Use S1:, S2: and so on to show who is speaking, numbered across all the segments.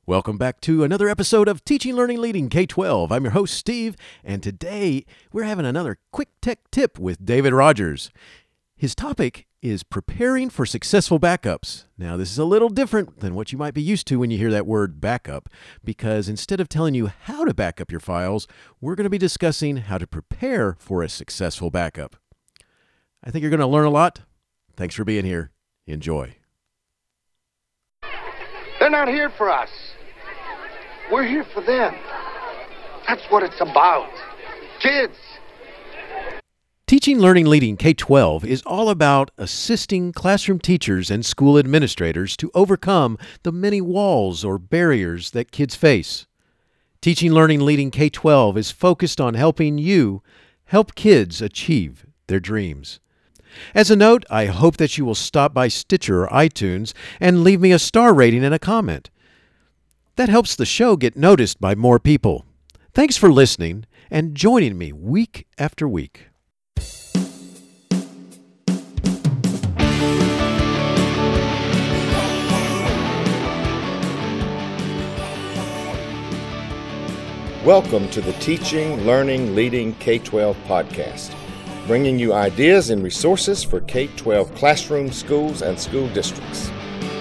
S1: Welcome back to another episode of Teaching, Learning, Leading K-12. I'm your host, Steve, and today we're having another quick tech tip with David Rogers. His topic is preparing for successful backups. Now, this is a little different than what you might be used to when you hear that word backup, because instead of telling you how to back up your files, we're going to be discussing how to prepare for a successful backup. I think you're going to learn a lot. Thanks for being here. Enjoy.
S2: They're not here for us. We're here for them. That's what it's about. Kids.
S1: Teaching, Learning, Leading K-12 is all about assisting classroom teachers and school administrators to overcome the many walls or barriers that kids face. Teaching, Learning, Leading K-12 is focused on helping you help kids achieve their dreams. As a note, I hope that you will stop by Stitcher or iTunes and leave me a star rating and a comment. That helps the show get noticed by more people. Thanks for listening and joining me week after week.
S3: Welcome to the Teaching, Learning, Leading K-12 podcast, bringing you ideas and resources for K-12 classrooms, schools, and school districts.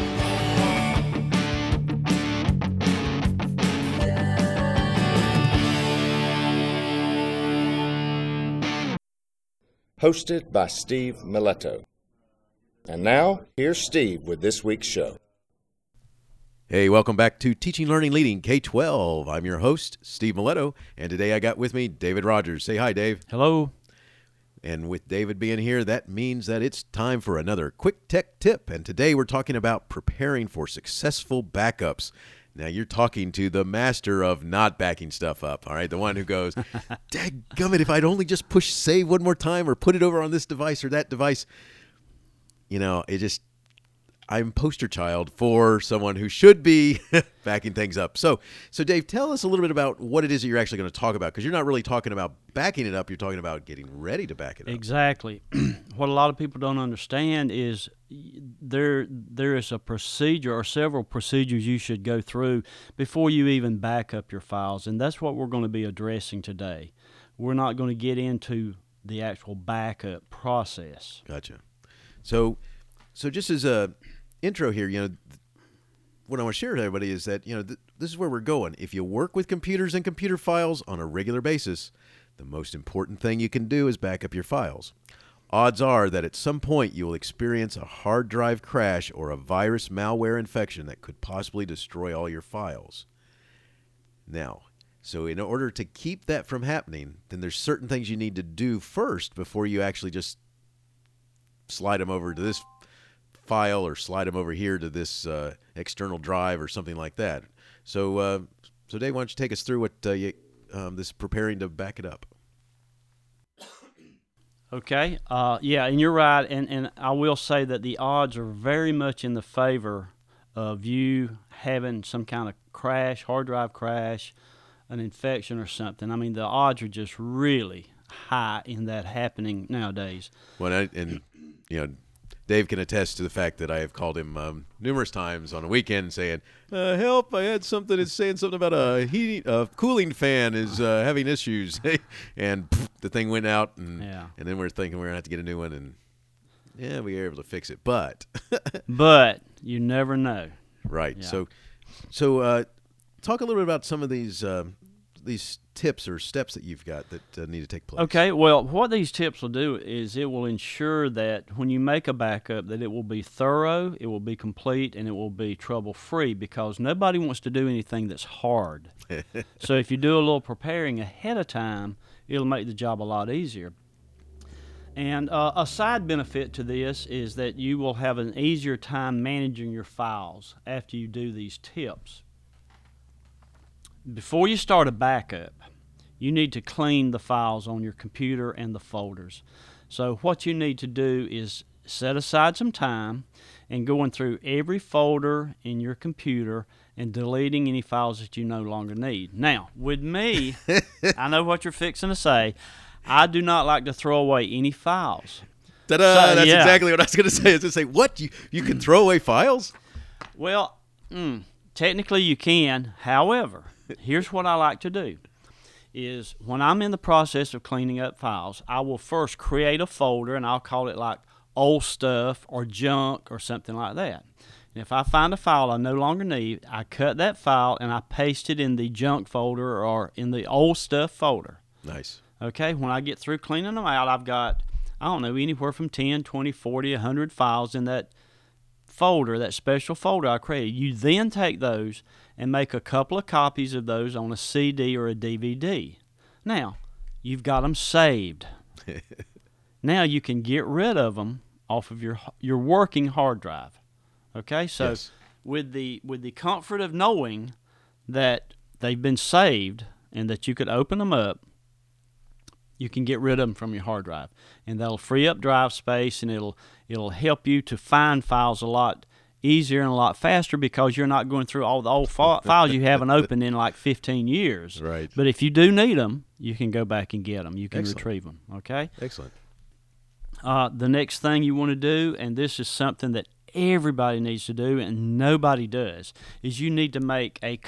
S3: Hosted by Steve Miletto. And now, here's Steve with this week's show.
S1: Hey, welcome back to Teaching, Learning, Leading K-12. I'm your host, Steve Miletto, and today I got with me David Rogers. Say hi, Dave.
S4: Hello.
S1: And with David being here, that means that it's time for another quick tech tip. And today we're talking about preparing for successful backups. Now, you're talking to the master of not backing stuff up, all right? The one who goes, dadgummit, if I'd only just push save one more time or put it over on this device or that device. You know, I'm poster child for someone who should be backing things up. So Dave, tell us a little bit about what it is that you're actually going to talk about, because you're not really talking about backing it up. You're talking about getting ready to back it up.
S4: Exactly. What a lot of people don't understand is there is a procedure or several procedures you should go through before you even back up your files, and that's what we're going to be addressing today. We're not going to get into the actual backup process.
S1: Gotcha. So just as a intro here, what I want to share with everybody is that, this is where we're going. If you work with computers and computer files on a regular basis, the most important thing you can do is back up your files. Odds are that at some point you will experience a hard drive crash or a virus malware infection that could possibly destroy all your files. Now, so in order to keep that from happening, then there's certain things you need to do first before you actually just slide them over to this file or slide them over here to this external drive or something like that. So Dave, why don't you take us through what this preparing to back it up?
S4: Okay. Yeah, and you're right. And I will say that the odds are very much in the favor of you having some kind of crash, hard drive crash, an infection or something. I mean, the odds are just really high in that happening nowadays.
S1: Well, Dave can attest to the fact that I have called him numerous times on a weekend saying, help, I had something, it's saying something about a cooling fan is having issues. And the thing went out, and then we're thinking we're going to have to get a new one, and we were able to fix it. But
S4: you never know.
S1: Right.
S4: Yeah.
S1: So talk a little bit about some of these tips or steps that you've got that need to take place.
S4: Okay, well, what these tips will do is it will ensure that when you make a backup that it will be thorough, it will be complete, and it will be trouble-free, because nobody wants to do anything that's hard. So if you do a little preparing ahead of time, it'll make the job a lot easier. And a side benefit to this is that you will have an easier time managing your files after you do these tips. Before you start a backup, you need to clean the files on your computer and the folders. So what you need to do is set aside some time and going through every folder in your computer and deleting any files that you no longer need. Now, with me, I know what you're fixing to say. I do not like to throw away any files.
S1: Ta-da! That's exactly what I was going to say. I was going to say, what? You can throw away files?
S4: Well, Technically, you can. However, here's what I like to do. Is when I'm in the process of cleaning up files, I will first create a folder, and I'll call it like old stuff or junk or something like that. And if I find a file I no longer need, I cut that file and I paste it in the junk folder or in the old stuff folder.
S1: Nice.
S4: Okay, when I get through cleaning them out, I've got, I don't know, anywhere from 10, 20, 40, 100 files in that folder, that special folder I created. You then take those and make a couple of copies of those on a CD or a DVD. Now, you've got them saved. Now you can get rid of them off of your working hard drive. Okay, so
S1: Yes.
S4: with the comfort of knowing that they've been saved and that you could open them up, you can get rid of them from your hard drive, and that'll free up drive space, and it'll help you to find files a lot easier and a lot faster because you're not going through all the old files you haven't opened in like 15 years.
S1: Right.
S4: But if you do need them, you can go back and get them. You can
S1: Excellent.
S4: retrieve them. Okay.
S1: Excellent.
S4: The next thing you want to do, and this is something that everybody needs to do and nobody does, is you need to make a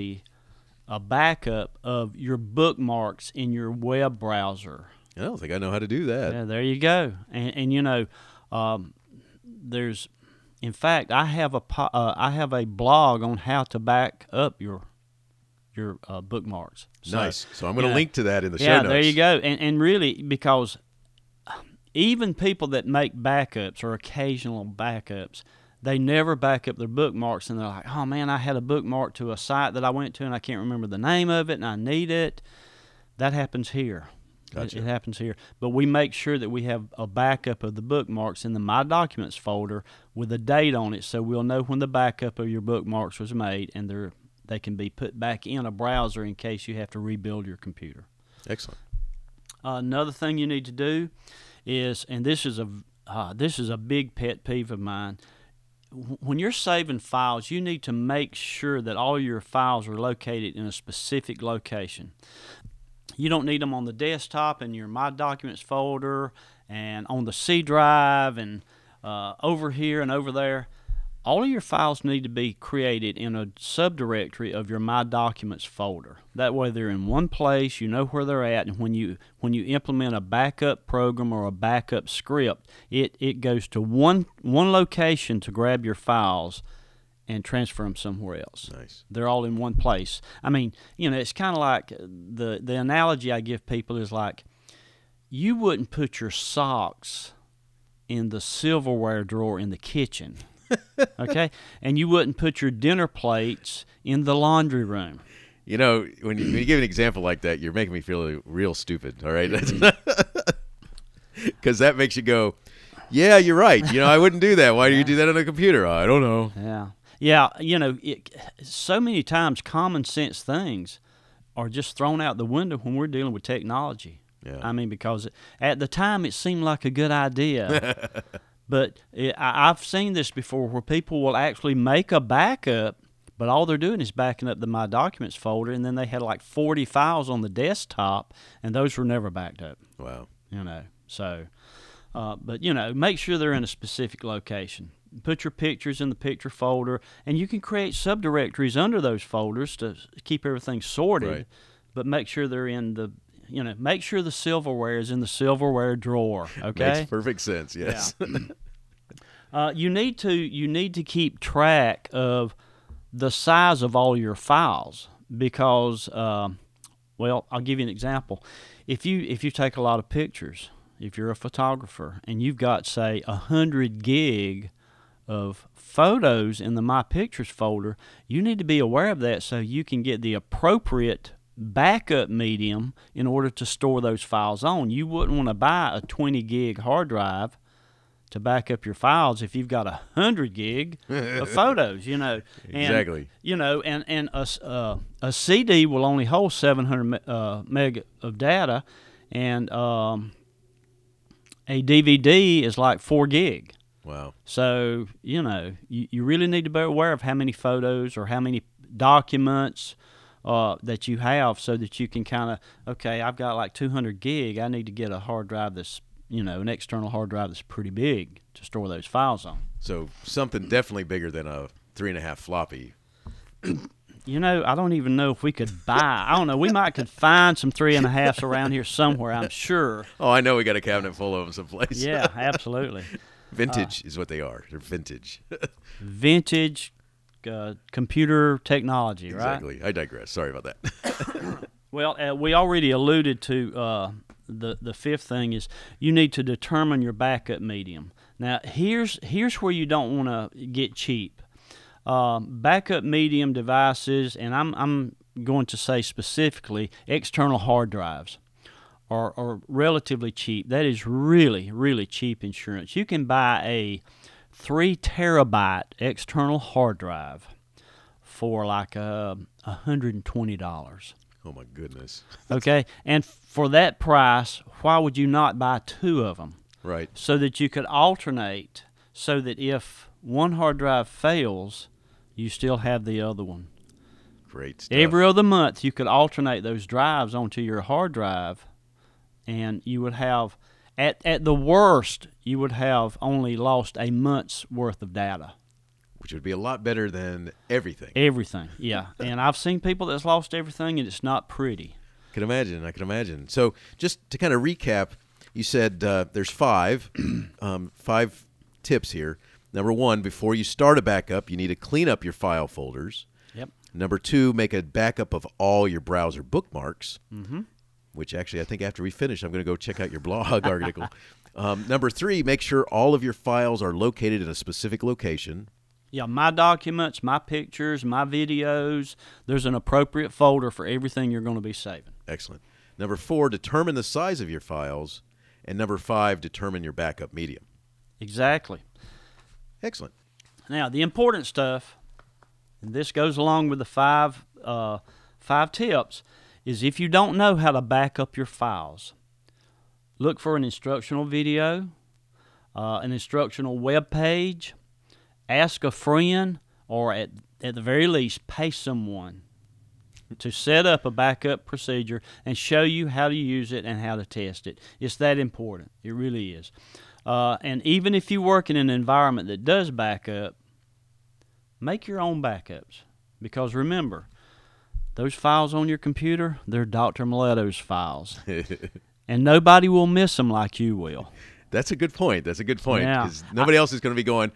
S4: backup of your bookmarks in your web browser.
S1: I don't think I know how to do that.
S4: Yeah, there you go. And you know, there's, in fact, I have a blog on how to back up your bookmarks. So,
S1: Nice. So I'm going to
S4: yeah.
S1: link to that in the show
S4: yeah,
S1: notes.
S4: there you go. And really, because even people that make backups or occasional backups, they never back up their bookmarks, and they're like, oh man, I had a bookmark to a site that I went to and I can't remember the name of it and I need it. That happens here.
S1: Gotcha.
S4: It happens here. But we make sure that we have a backup of the bookmarks in the My Documents folder with a date on it, so we'll know when the backup of your bookmarks was made, and they can be put back in a browser in case you have to rebuild your computer.
S1: Excellent.
S4: Another thing you need to do is, and this is a big pet peeve of mine, when you're saving files, you need to make sure that all your files are located in a specific location. You don't need them on the desktop in your My Documents folder and on the C drive and over here and over there. All of your files need to be created in a subdirectory of your My Documents folder. That way they're in one place, you know where they're at, and when you implement a backup program or a backup script, it goes to one location to grab your files and transfer them somewhere else.
S1: Nice.
S4: They're all in one place. I mean, you know, it's kind of like the analogy I give people is like, you wouldn't put your socks in the silverware drawer in the kitchen, okay? And you wouldn't put your dinner plates in the laundry room.
S1: You know, when you give an example like that, you're making me feel real stupid, all right? Because that makes you go, yeah, you're right. You know, I wouldn't do that. Why do you do that on a computer? I don't know.
S4: Yeah. Yeah, you know, so many times common sense things are just thrown out the window when we're dealing with technology.
S1: Yeah.
S4: I mean, because at the time it seemed like a good idea. But I've seen this before where people will actually make a backup, but all they're doing is backing up the My Documents folder, and then they had like 40 files on the desktop, and those were never backed up.
S1: Wow.
S4: You know, so, but, you know, make sure they're in a specific location. Put your pictures in the picture folder, and you can create subdirectories under those folders to keep everything sorted,
S1: Right.
S4: but make sure they're in the, you know, make sure the silverware is in the silverware drawer, okay?
S1: Makes perfect sense, yes.
S4: You need to keep track of the size of all your files because, well, I'll give you an example. If you take a lot of pictures, if you're a photographer and you've got, say, 100 gig of photos in the My Pictures folder, you need to be aware of that so you can get the appropriate backup medium in order to store those files on. You wouldn't want to buy a 20 gig hard drive to back up your files if you've got 100 gig of photos, you know. And,
S1: Exactly.
S4: You know, and a CD will only hold 700 meg of data, and a DVD is like 4 gig.
S1: Wow.
S4: So, you know, you really need to be aware of how many photos or how many documents that you have so that you can kind of, okay, I've got like 200 gig. I need to get a hard drive that's, you know, an external hard drive that's pretty big to store those files on.
S1: So something definitely bigger than a 3.5 floppy.
S4: You know, I don't even know if we could buy. I don't know. We might could find some 3.5s around here somewhere, I'm sure.
S1: Oh, I know we got a cabinet full of them someplace.
S4: Yeah, absolutely.
S1: Vintage is what they are. They're vintage.
S4: Vintage computer technology, right?
S1: Exactly. I digress. Sorry about that.
S4: Well, we already alluded to the fifth thing is you need to determine your backup medium. Now, here's where you don't want to get cheap. Backup medium devices, and I'm going to say specifically external hard drives, are relatively cheap. That is really, really cheap insurance. You can buy a 3 terabyte external hard drive for like $120.
S1: Oh my goodness.
S4: Okay, and for that price, why would you not buy 2 of them?
S1: Right.
S4: So that you could alternate, so that if one hard drive fails, you still have the other one.
S1: Great stuff.
S4: Every other month, you could alternate those drives onto your hard drive, and you would have, at the worst, you would have only lost a month's worth of data.
S1: Which would be a lot better than everything.
S4: Everything, yeah. And I've seen people that's lost everything, and it's not pretty.
S1: I can imagine. So just to kind of recap, you said there's 5 tips here. Number 1, before you start a backup, you need to clean up your file folders.
S4: Yep.
S1: Number 2, make a backup of all your browser bookmarks,
S4: Mm-hmm.
S1: which actually I think after we finish, I'm going to go check out your blog article. Number 3, make sure all of your files are located in a specific location.
S4: Yeah, my documents, my pictures, my videos, there's an appropriate folder for everything you're going to be saving.
S1: Excellent. Number 4, determine the size of your files. And number 5, determine your backup medium.
S4: Exactly.
S1: Excellent.
S4: Now, the important stuff, and this goes along with the five tips, is if you don't know how to back up your files, look for an instructional video, an instructional web page, ask a friend, or at the very least, pay someone to set up a backup procedure and show you how to use it and how to test it. It's that important. It really is. And even if you work in an environment that does backup, make your own backups. Because remember, those files on your computer, they're Dr. Miletto's files. And nobody will miss them like you will.
S1: That's a good point.
S4: Yeah.
S1: Because nobody else is going to be going,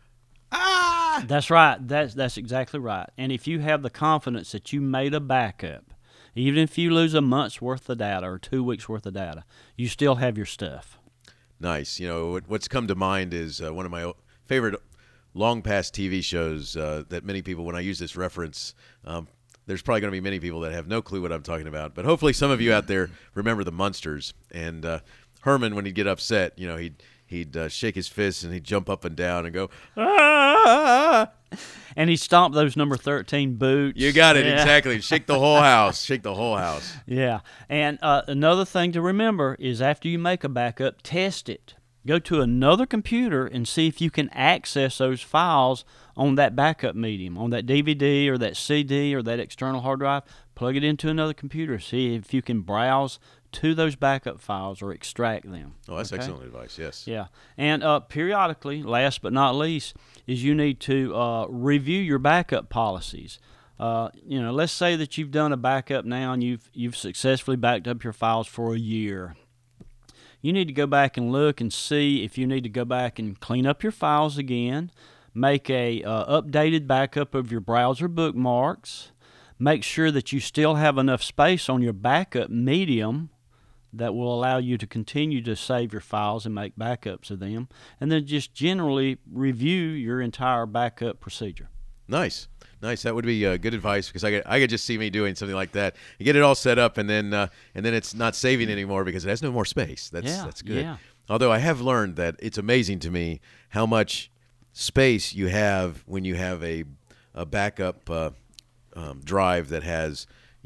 S4: That's right. That's exactly right. And if you have the confidence that you made a backup, even if you lose a month's worth of data or 2 weeks worth of data, you still have your stuff.
S1: Nice. You know, what's come to mind is one of my favorite long past TV shows that many people, when I use this reference, there's probably going to be many people that have no clue what I'm talking about. But hopefully some of you out there remember the Munsters. And Herman, when he'd get upset, you know, he'd shake his fists and he'd jump up and down and go, ah!
S4: And he stomped those number 13 boots.
S1: You got it,
S4: Yeah.
S1: exactly. Shake the whole house. Shake the whole house.
S4: Yeah. And another thing to remember is after you make a backup, test it. Go to another computer and see if you can access those files on that backup medium, on that DVD or that CD or that external hard drive. Plug it into another computer. See if you can browse to those backup files or extract them.
S1: Oh, that's
S4: Okay?
S1: excellent advice, yes.
S4: Yeah. And periodically, last but not least, is you need to review your backup policies. You know, let's say that you've done a backup now and you've successfully backed up your files for a year. You need to go back and look and see if you need to go back and clean up your files again, make a updated backup of your browser bookmarks, make sure that you still have enough space on your backup medium that will allow you to continue to save your files and make backups of them, and then just generally review your entire backup procedure.
S1: Nice. That would be good advice because I could just see me doing something like that. You get it all set up and then it's not saving anymore because it has no more space. That's good.
S4: Yeah.
S1: Although I have learned that it's amazing to me how much space you have when you have a backup drive that has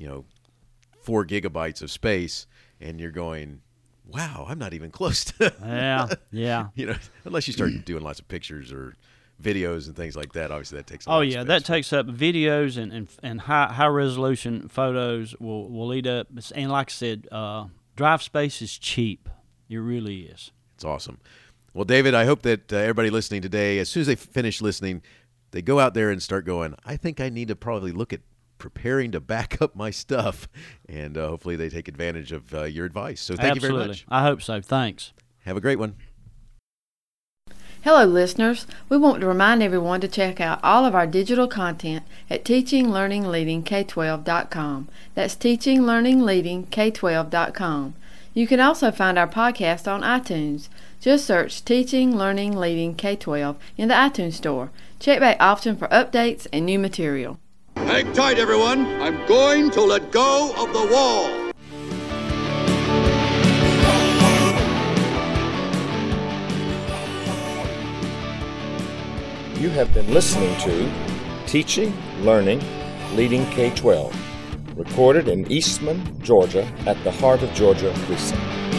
S1: 4 gigabytes of space, and you're going, wow, I'm not even close to.
S4: Yeah.
S1: Unless you start doing lots of pictures or videos and things like that. Obviously, that takes a lot
S4: Oh
S1: of
S4: yeah,
S1: space.
S4: that takes up videos and high resolution photos will eat up. And like I said, drive space is cheap. It really is.
S1: It's awesome. Well, David, I hope that everybody listening today, as soon as they finish listening, they go out there and start going, I think I need to probably look at preparing to back up my stuff, and hopefully they take advantage of your advice. So thank you very much.
S4: I hope so. Thanks.
S1: Have a great one.
S5: Hello, listeners. We want to remind everyone to check out all of our digital content at teachinglearningleadingk12.com. That's teachinglearningleadingk12.com. You can also find our podcast on iTunes. Just search Teaching, Learning, Leading K-12 in the iTunes Store. Check back often for updates and new material.
S6: Hang tight, everyone. I'm going to let go of the wall.
S3: You have been listening to Teaching, Learning, Leading K-12, recorded in Eastman, Georgia at the Heart of Georgia Precinct.